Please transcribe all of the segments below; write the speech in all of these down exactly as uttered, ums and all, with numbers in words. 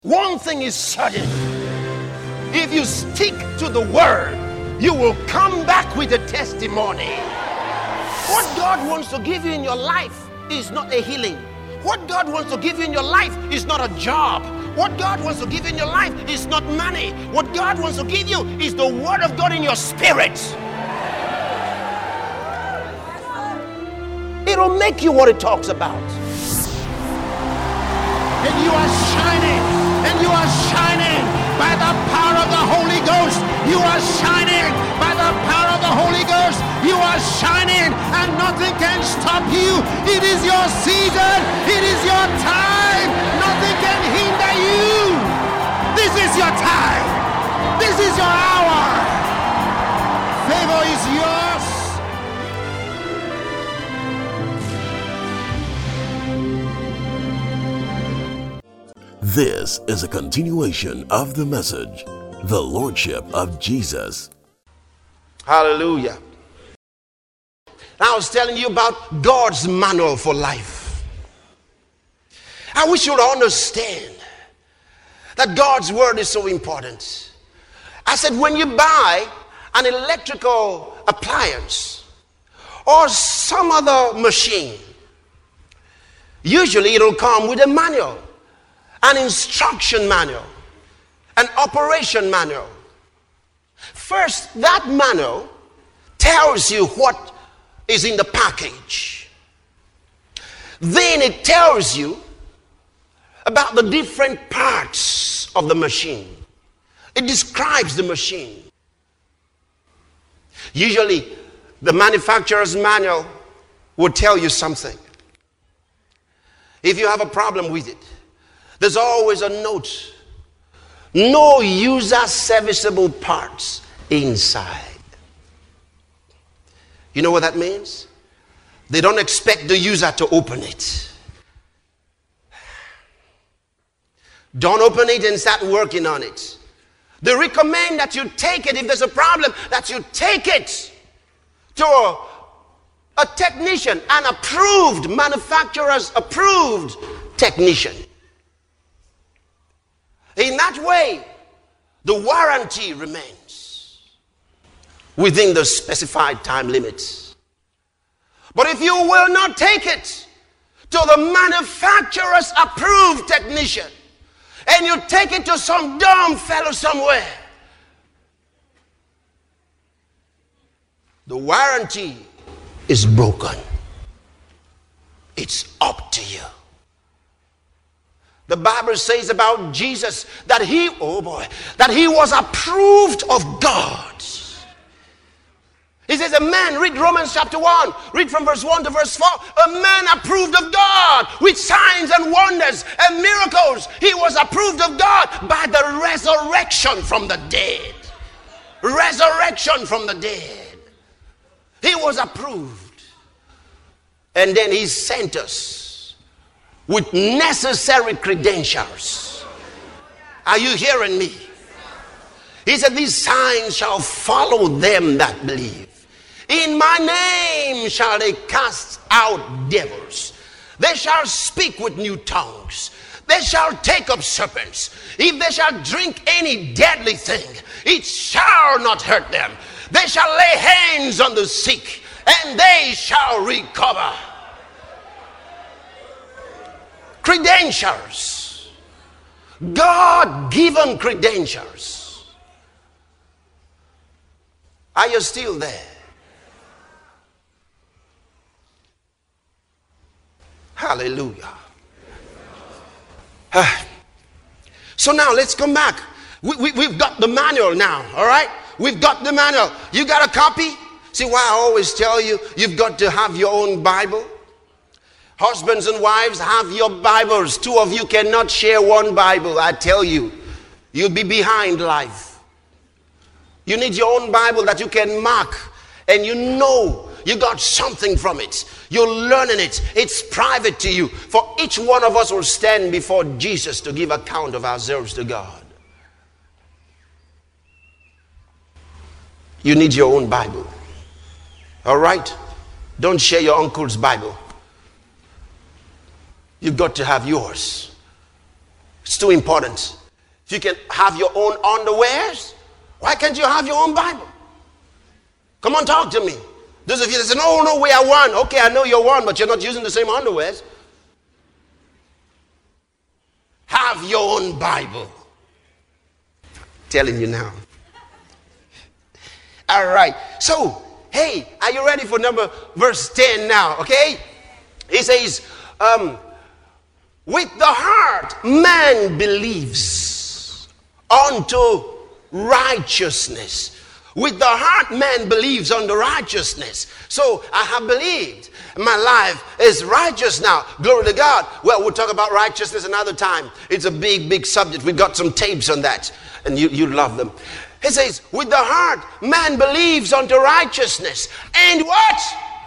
One thing is certain. If you stick to the word, you will come back with a testimony. What God wants to give you in your life is not a healing. What God wants to give you in your life is not a job. What God wants to give you in your life is not money. What God wants to give you is the word of God in your spirit. It'll make you what it talks about. And you are shining. And you are shining by the power of the Holy Ghost. You are shining by the power of the Holy Ghost. You are shining and nothing can stop you. It is your season. It is your time. Nothing can hinder you. This is your time. This is your hour. Favor is yours. This is a continuation of the message, the Lordship of Jesus. Hallelujah. I was telling you about God's manual for life. I wish you would understand that God's word is so important. I said, when you buy an electrical appliance or some other machine, usually it'll come with a manual. An instruction manual, an operation manual. First, that manual tells you what is in the package. Then it tells you about the different parts of the machine. It describes the machine. Usually, the manufacturer's manual will tell you something. If you have a problem with it, there's always a note. No user serviceable parts inside. You know what that means? They don't expect the user to open it. Don't open it and start working on it. They recommend that you take it, if there's a problem, that you take it to a, a technician, an approved, manufacturer's approved technician. In that way, the warranty remains within the specified time limits. But if you will not take it to the manufacturer's approved technician, and you take it to some dumb fellow somewhere, the warranty is broken. It's up to you. The Bible says about Jesus that he, oh boy, that he was approved of God. He says a man, read Romans chapter one, read from verse one to verse four, a man approved of God with signs and wonders and miracles. He was approved of God by the resurrection from the dead. Resurrection from the dead. He was approved. And then he sent us with necessary credentials. Are you hearing me? He said, these signs shall follow them that believe. In my name shall they cast out devils. They shall speak with new tongues. They shall take up serpents. If they shall drink any deadly thing, it shall not hurt them. They shall lay hands on the sick, and they shall recover. Credentials. God-given credentials. Are you still there? Hallelujah. Uh, so now let's come back. We, we, we've got the manual now, all right? We've got the manual. You got a copy? See why I always tell you, you've got to have your own Bible? Husbands and wives, have your Bibles. Two of you cannot share one Bible. I tell you, you'll be behind life. You need your own Bible that you can mark and you know you got something from it. You're learning it. It's private to you. For each one of us will stand before Jesus to give account of ourselves to God. You need your own Bible. All right? Don't share your uncle's Bible. You've got to have yours. It's too important. If you can have your own underwears, why can't you have your own Bible? Come on, talk to me. Those of you that say, no, no, we are one. Okay, I know you're one, but you're not using the same underwears. Have your own Bible. Telling you now. All right. So, hey, are you ready for number verse ten now? Okay. He says, um, with the heart man believes unto righteousness. With the heart man believes unto righteousness. So I have believed. My life is righteous now. Glory to God. Well, we'll talk about righteousness another time. It's a big, big subject. We've got some tapes on that. And you, you love them. He says, with the heart man believes unto righteousness. And what?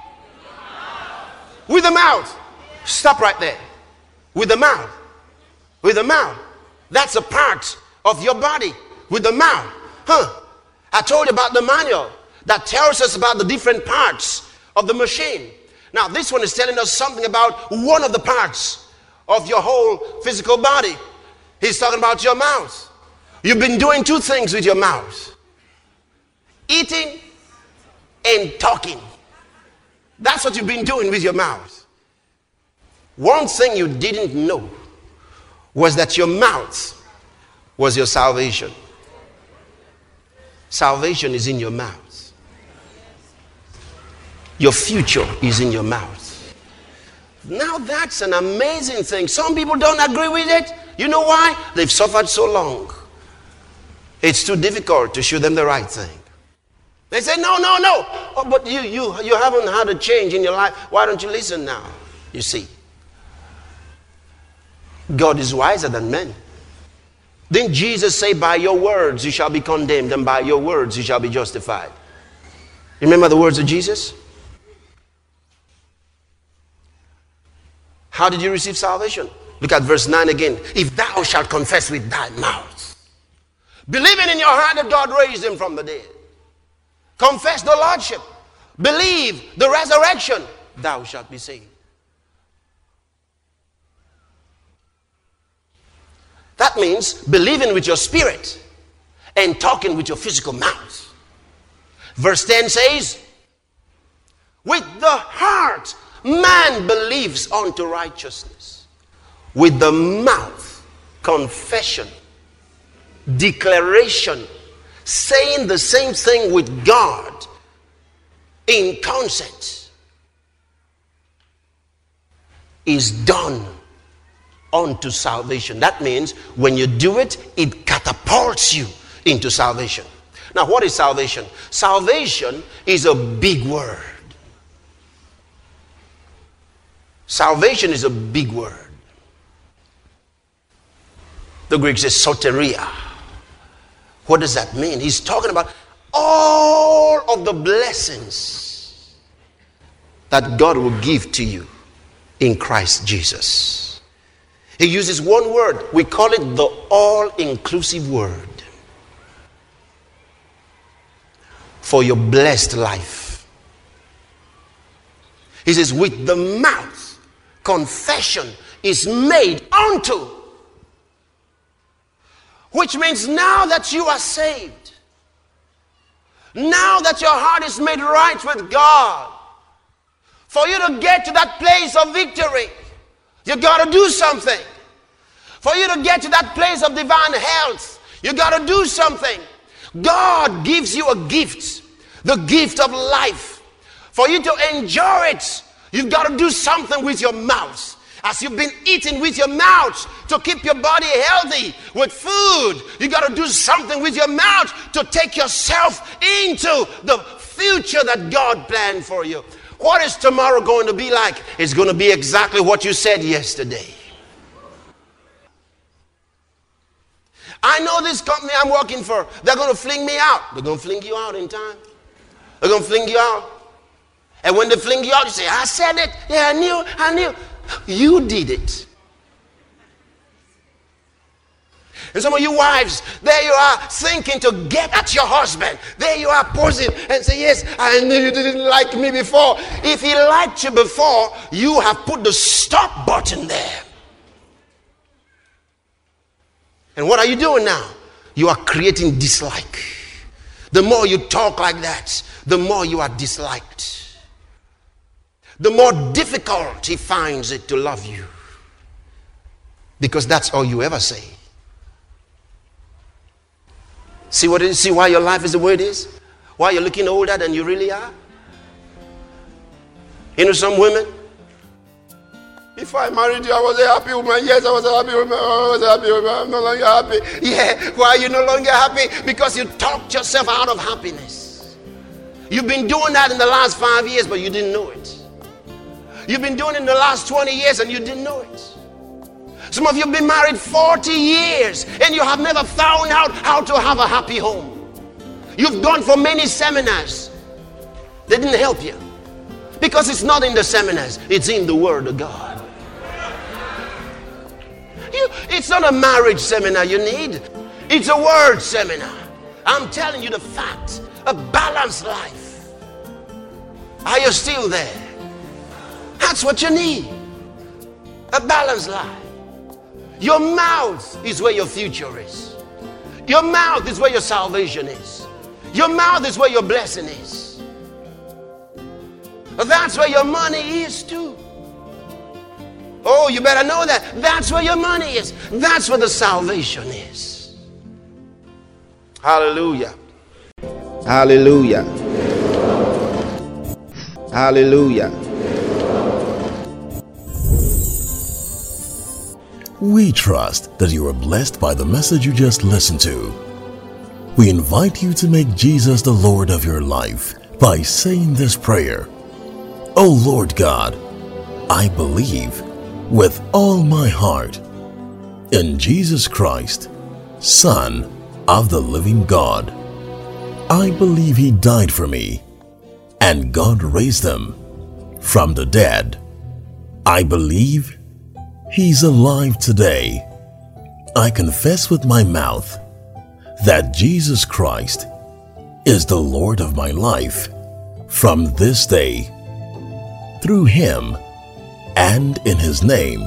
With the mouth. Stop right there. With the mouth. With the mouth. That's a part of your body. With the mouth. Huh. I told you about the manual that tells us about the different parts of the machine. Now, this one is telling us something about one of the parts of your whole physical body. He's talking about your mouth. You've been doing two things with your mouth. Eating and talking. That's what you've been doing with your mouth. One thing you didn't know was that your mouth was your salvation. Salvation is in your mouth. Your future is in your mouth. Now that's an amazing thing. Some people don't agree with it. You know why? They've suffered so long. It's too difficult to show them the right thing. They say, no, no, no. Oh, but you, you, you haven't had a change in your life. Why don't you listen now? You see, God is wiser than men. Didn't Jesus say, by your words you shall be condemned, and by your words you shall be justified? Remember the words of Jesus? How did you receive salvation? Look at verse nine again. If thou shalt confess with thy mouth, believing in your heart that God raised him from the dead, confess the Lordship, believe the resurrection, thou shalt be saved. That means believing with your spirit and talking with your physical mouth. Verse ten says, with the heart man believes unto righteousness. With the mouth, confession, declaration, saying the same thing with God in consent is done unto salvation. That means when you do it, it catapults you into salvation. Now, what is salvation? Salvation is a big word. Salvation is a big word. The Greek says soteria. What does that mean? He's talking about all of the blessings that God will give to you in Christ Jesus. He uses one word. We call it the all-inclusive word for your blessed life. He says, with the mouth, confession is made unto. Which means now that you are saved, now that your heart is made right with God, for you to get to that place of victory, you got to do something. For you to get to that place of divine health, you got to do something. God gives you a gift, the gift of life. For you to enjoy it, you've got to do something with your mouth. As you've been eating with your mouth to keep your body healthy with food, you got to do something with your mouth to take yourself into the future that God planned for you. What is tomorrow going to be like? It's going to be exactly what you said yesterday. I know this company I'm working for, they're going to fling me out. They're going to fling you out in time. They're going to fling you out. And when they fling you out, you say, I said it. Yeah, I knew, I knew. You did it. And some of you wives, there you are thinking to get at your husband. There you are posing and say, yes, I knew you didn't like me before. If he liked you before, you have put the stop button there. And what are you doing now? You are creating dislike. The more you talk like that, the more you are disliked. The more difficult he finds it to love you. Because that's all you ever say. See what it is? See why your life is the way it is? Why you're looking older than you really are? You know some women? If I married you, I was a happy woman. Yes, I was a happy woman. I was a happy woman. I'm no longer happy. Yeah, why are you no longer happy? Because you talked yourself out of happiness. You've been doing that in the last five years, but you didn't know it. You've been doing it in the last twenty years, and you didn't know it. Some of you have been married forty years, and you have never found out how to have a happy home. You've gone for many seminars. They didn't help you. Because it's not in the seminars, it's in the Word of God. You, it's not a marriage seminar you need. It's a word seminar. I'm telling you the fact. A balanced life. Are you still there? That's what you need. A balanced life. Your mouth is where your future is. Your mouth is where your salvation is. Your mouth is where your blessing is. That's where your money is too. Oh, you better know that. That's where your money is. That's where the salvation is. Hallelujah. Hallelujah. Hallelujah. We trust that you are blessed by the message you just listened to. We invite you to make Jesus the Lord of your life by saying this prayer. Oh Lord God, I believe with all my heart in Jesus Christ, Son of the living God. I believe He died for me and God raised Him from the dead. I believe He's alive today. I confess with my mouth that Jesus Christ is the Lord of my life from this day. Through Him and in His name,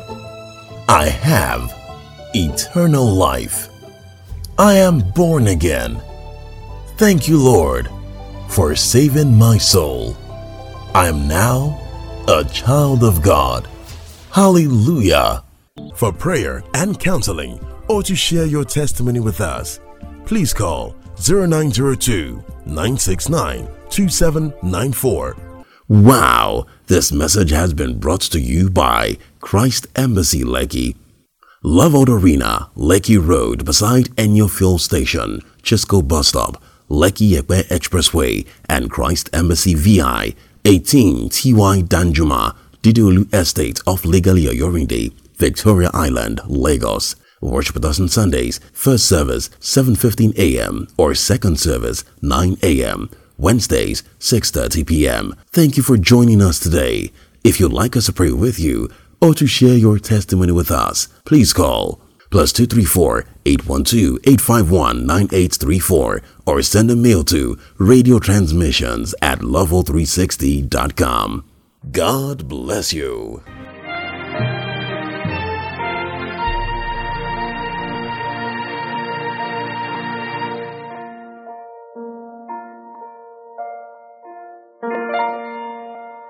I have eternal life. I am born again. Thank you, Lord, for saving my soul. I am now a child of God. Hallelujah. For prayer and counseling or to share your testimony with us, please call zero nine zero two, nine six nine, two seven nine four. Wow, this message has been brought to you by Christ Embassy Lekki. Love Out Arena, Lekki Road beside Enyo Fuel Station, Chisco Bus Stop, Lekki Ekpe Expressway, and Christ Embassy V I, eighteen T Y Danjuma, Didolu Estate off Legally Oyorinde, Victoria Island, Lagos. Worship with us on Sundays, first service seven fifteen a m or second service nine a m Wednesdays, six thirty p m Thank you for joining us today. If you'd like us to pray with you or to share your testimony with us, please call plus two three four, eight one two, eight five one, nine eight three four or send a mail to radio transmissions at level three sixty dot com. God bless you.